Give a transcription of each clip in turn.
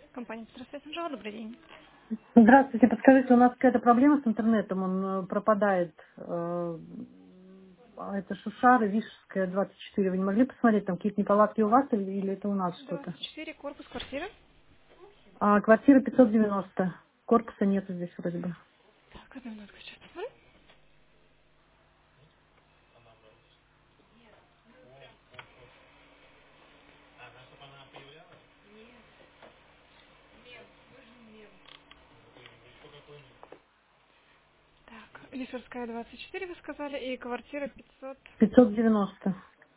Компания «Здравствуйте, Анжела», добрый день. Здравствуйте, подскажите, у нас какая-то проблема с интернетом, он пропадает. Это Шушара, Вишевская, 24. Вы не могли посмотреть, там какие-то неполадки у вас или это у нас что-то? 24, корпус квартиры. Квартира 590. Корпуса нету здесь вроде бы. Так, одну минутку, сейчас посмотрю. Так, Лисовская, 24, вы сказали, и квартира 500. 590.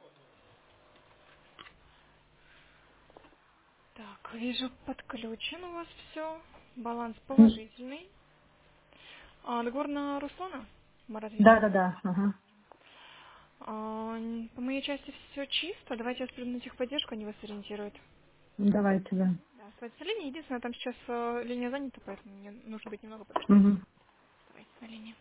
Так, вижу, подключен у вас все. Баланс М, положительный. Договор на Руслана Маратовича. Да-да-да. Ага. По моей части все чисто. Давайте я спрямлю на техподдержку, они вас ориентируют. Давайте, да. Да, оставайтесь на линии. Единственное, там сейчас линия занята, поэтому мне нужно быть немного подождать. Мгм. Оставайтесь на линии.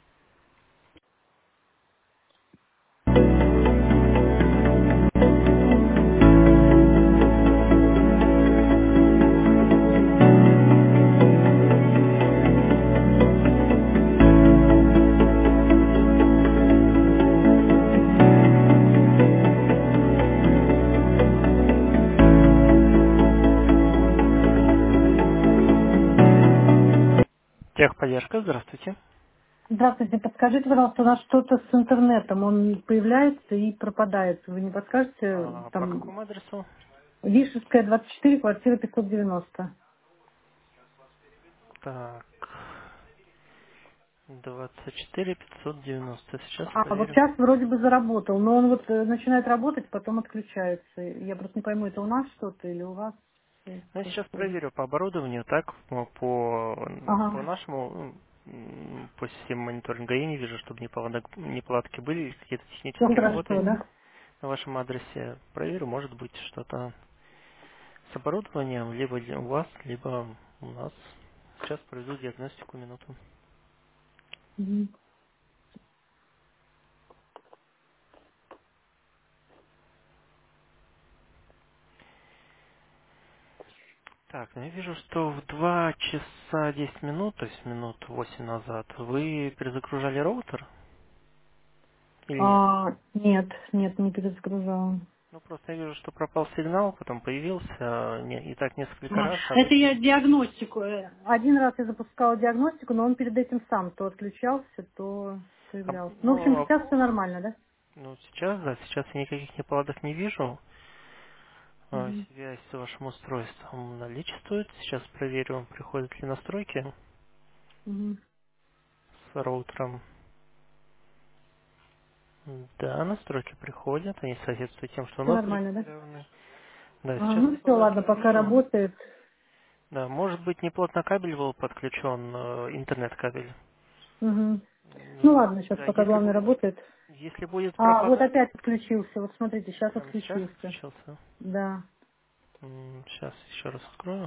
Техподдержка, здравствуйте. Здравствуйте, подскажите, пожалуйста, у нас что-то с интернетом, он появляется и пропадает. Вы не подскажете, По там, какому адресу? Вишевская, 24, квартира 590. Так, 24 590. Сейчас Вот проверю. сейчас вроде бы заработал, но он вот начинает работать, потом отключается. Я просто не пойму, это у нас что-то или у вас что Ну, я сейчас происходит. проверю по оборудованию, так, по Ага. нашему, по системе мониторинга я не вижу, чтобы неполадки были, или какие-то Все технические хорошо, работы да? на вашем адресе. Проверю, может быть, что-то с оборудованием, либо у вас, либо у нас. Сейчас проведу диагностику, минуту. Мгм. Так, ну я вижу, что в 2 часа 10 минут, то есть минут 8 назад, вы перезагружали роутер или нет? Нет, нет, не перезагружала. Ну, просто я вижу, что пропал сигнал, потом появился, и так несколько раз, а Это я вы... диагностику. Один раз я запускала диагностику, но он перед этим сам то отключался, то появлялся. Ну, в общем, Ну, сейчас все нормально, да? ну, сейчас, да, сейчас я никаких неполадок не вижу. Мгм. Связь с вашим устройством наличествует. Сейчас проверю, приходят ли настройки Мгм. с роутером. Да, настройки приходят, они соответствуют тем, что у Все нас были нормально, да? инсталлированы. Да, сейчас Ну все, неполадок ладно, не пока вижу. работает. Да, может быть, неплотно кабель был подключен, интернет-кабель. Мгм. Ну ладно, сейчас Да, пока главное работает. если будет Вот пропадать, опять отключился. Вот смотрите, сейчас прямо сейчас отключился. отключился. Да. Сейчас еще раз открою.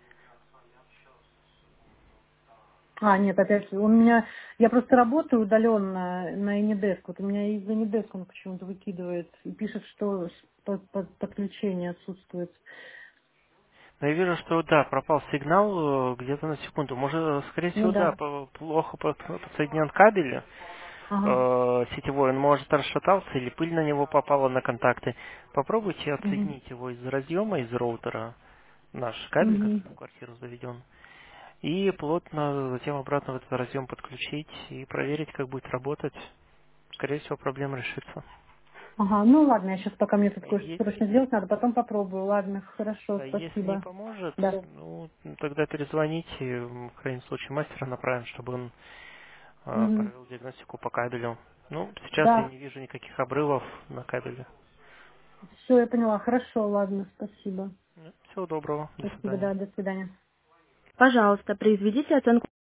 Нет, опять у меня, я просто работаю удаленно на Anydesk. Вот у меня из Anydesk он почему-то выкидывает и пишет, что подключение отсутствует. Но я вижу, что да, пропал сигнал где-то на секунду. Может, скорее Ну всего, да, да. плохо подсоединен кабель Ага. сетевой, он может расшатался или пыль на него попала на контакты. Попробуйте Мгм. отсоединить его из разъема, из роутера, наш кабель, Мгм. который в квартиру заведен, и плотно затем обратно в этот разъем подключить и проверить, как будет работать. Скорее всего, проблема решится. Ну ладно, я сейчас пока мне тут кое-что Е- срочно сделать надо, потом попробую. Ладно, хорошо, Да, если не спасибо. поможет, Да. ну, тогда перезвоните, в крайнем случае мастера направим, чтобы он Мгм. провел диагностику по кабелю. Ну, сейчас я Да, не вижу никаких обрывов на кабеле. все, я поняла. Хорошо, ладно, спасибо. Всего доброго, до Спасибо, свидания. да, до свидания. Пожалуйста, произведите оценку